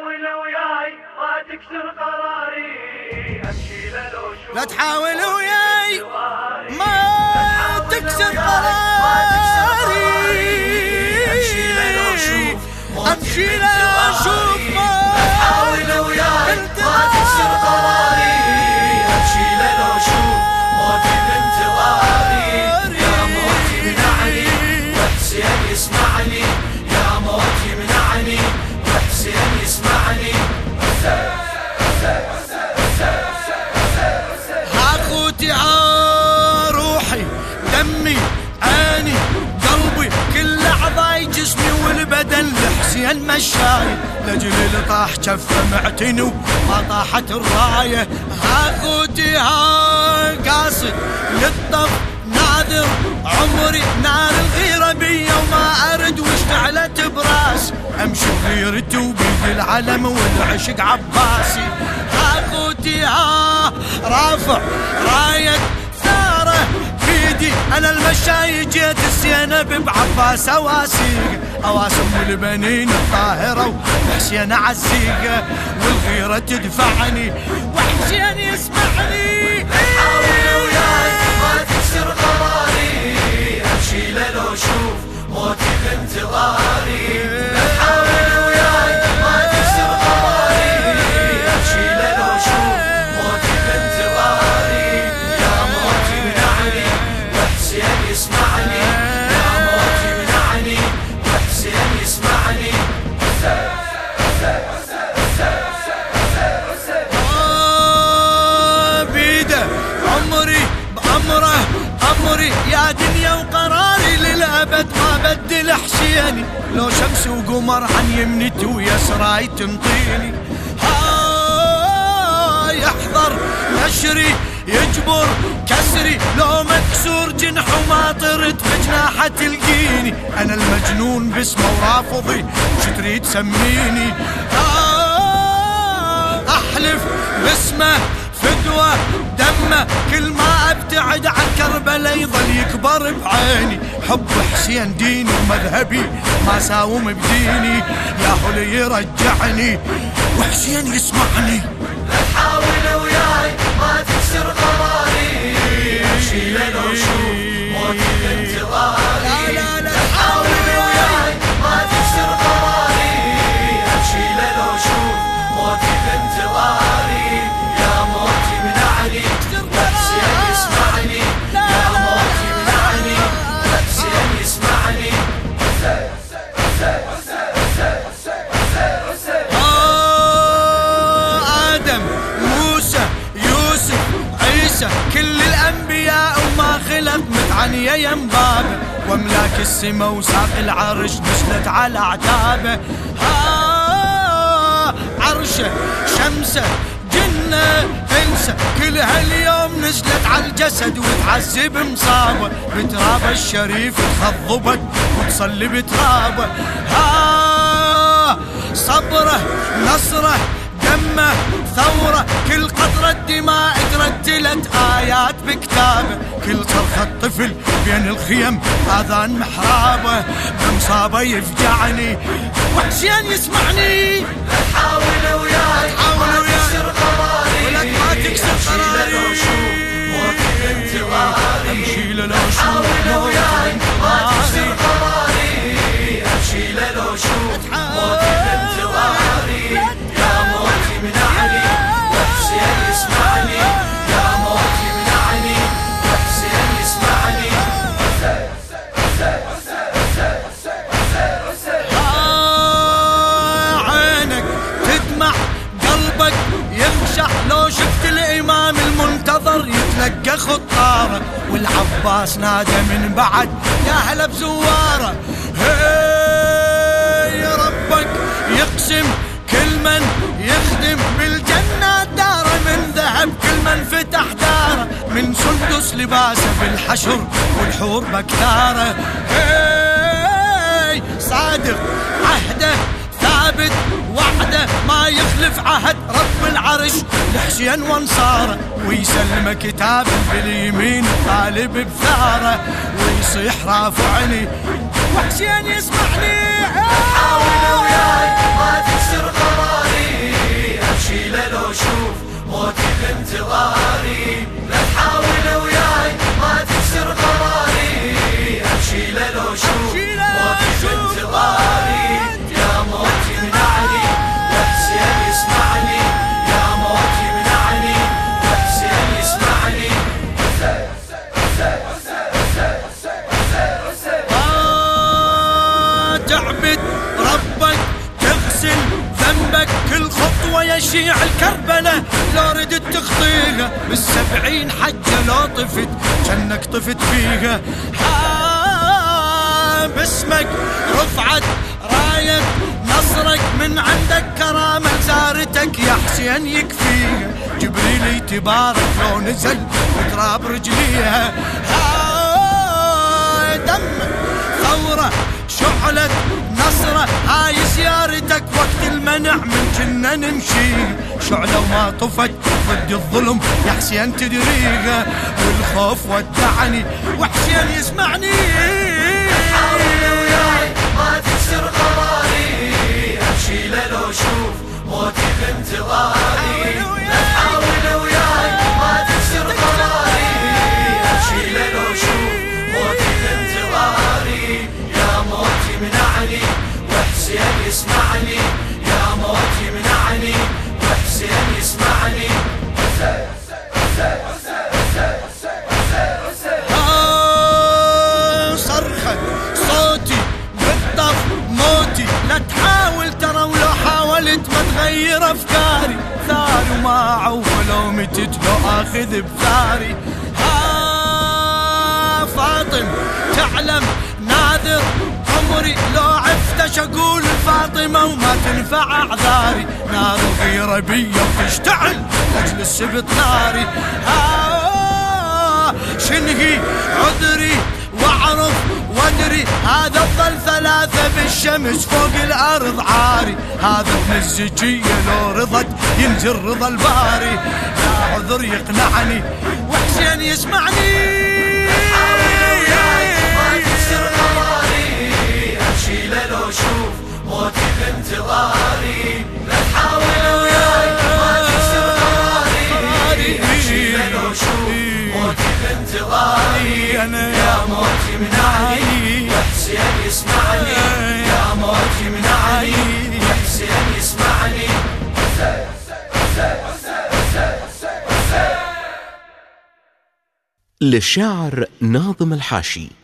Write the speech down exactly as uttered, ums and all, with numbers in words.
تحاول وياي ما تكسر قراري، امشي لو شوف لا تحاول وياي ما تكسر قراري، امشي لو شوف امشي لو اشوف لا تحاول وياي ما تكسر قراري، امشي لو شوف موتي بانتظاري، يا موتي منعني وحسين يسمعني، يا موتي منعني وحسين يسمعني. ها اخوتي ها روحي دمي عيني قلبي كل اعضاي جسمي والبدن لحسين مشاي، لاجل اللي طاح جفه معتني وما طاحت الرايه. ها اخوتي ها قاصد للطف ناذر عمري نار الغيره بيا وما ارد واشتعلت براس، امشي بغيرتي وبيد العلم والعشق عباسي. ها اخوتي ها رافع رايه ثاره بيدي انا المشاي جيت الزينب بعباس اواسيق، اواسم البنين الطاهره وحسين عزيقه، والغيره تدفعني وحسين يسمعني. حاول وياي ما تكسر قراري، امشي لو شوف موتي بانتظاري، حاول وياي ما تكسر قراري، امشي لو شوف موتي بانتظاري، يا موتي منعني وحسين يسمعني، يا موتي منعني وحسين يسمعني. آه بيده عمري بأمره أمري يا دنيا وقراري للأبد ما بدل حسيني، لو شمس وقمر عن يمنتي ويسراي تنطيني. ها يحضر نشري يجبر كسري، لو مكسور جنح وما طرت بجناحه تلقيني، انا المجنون باسمه ورافضي شتري تسميني. آه احلف باسمه فدوة دمه كل ما ابتعد عن كربلاء يظل يكبر بعيني، حب حسين ديني ومذهبي ما ساوم بديني، يا هو اللي يرجعني وحسين يسمعني. لا تحاول وياي ما تكسر قراري، امشي لو شوف موتي بانتظاري، لا لا لا حاول وياي ما تكسر قراري، امشي لو شوف موتي بانتظاري، يا موتي منعني وحسين يسمعني، يا موتي منعني وحسين يسمعني. آه آدم موسى يوسف عيسى كل الأنبياء وما خلت متعنية ينبابه، واملاك السما وساق العرش نزلت على اعتابه. ها عرشه شمسه جنة انسى كل هاليوم نزلت على الجسد وتعذب مصابه، بترابه الشريف تخضبت وتصلي بترابه. ها صبره نصره دمه ثوره كل قطرة دماء ترتلت آيات بكتابه، كل صرخة طفل بين الخيم آذان محرابه، بمصابه يفجعني وحسين يسمعني. لا تحاول وياي حاول ما وياي تكسر قراري، ولك ما تكسر قراري، لو شوف موتي بانتظاري، امشي لو حاول شوف وياي ما تكسر موتي قراري، امشي لو شوف موتي بانتظاري، يا موتي منعني وحسين يسمعني، يا موتي منعني وحسين يسمعني. آه عينك تدمع قلبك يخشع لو شفت الإمام المنتظر يتلقى خطاره، والعباس نادى من بعد يا هلا بزواره. هي ربك يقسم كل من يخدم بالجنة داره من ذهب، كل من فتح داره من سندس لباسه بالحشر والحور بكتاره. هي صادق عهده ثابت وعده ما يخلف عهد رب العرش لحسين وانصاره، ويسلم كتاب باليمين طالب بثاره، ويصيح رافعني وحسين يسمعني. حاول وياي ما تكسر قراري، تغسل ذنبك كل خطوة يشيع الكربلة، لو ردت تخطيها بالسبعين حجة لو طفت جنك طفت فيها. باسمك رفعت راية نصرك، من عندك كرامة زارتك يا حسين يكفيها. جبريل تبارك لو نزل وتراب رجليها. دمك ثورة شعلة نصرة، هاي زيارتك وقت المنع من جنة نمشي. شعلة وما طفت ضد الظلم يا حسين تدريها، والخوف ودعني وحسين يسمعني. حاول وياي ما تكسر قراري، امشي لو شوف موتي بانتظاري. حاول وياي ما تكسر قراري، امشي لو شوف موتي بانتظاري. يا موتي منعني وحسين يسمعني، يا موتي منعني وحسين يسمعني. صرخت صوتي بالطف موتي، لا تحاول ترى ولو حاولت ما تغير افكاري. ثار وما عولو متت لو اخذ بثاري. ها فاطم تعلم ناذر عمري لو عفتش اقول فاطمة وما تنفع اعذاري. نار غيرة بيا وتشتعل لاجل السبط ناري. ها شنهي عذري واعرف وادري، هذا الظل ثلاثة بالشمس فوق الارض عاري. هذا ابن الزكية لو رضت ينزل رضا الباري. لا عذر يقنعني وحسين يسمعني. لو شوف موتي بانتظاري، لا تحاول وياي ما تكسر قراري. امشي لو شوف موتي بانتظاري. انا يا موتي منعني وحسين يسمعني، يا موتي منعني وحسين يسمعني. للشاعر ناظم الحاشي.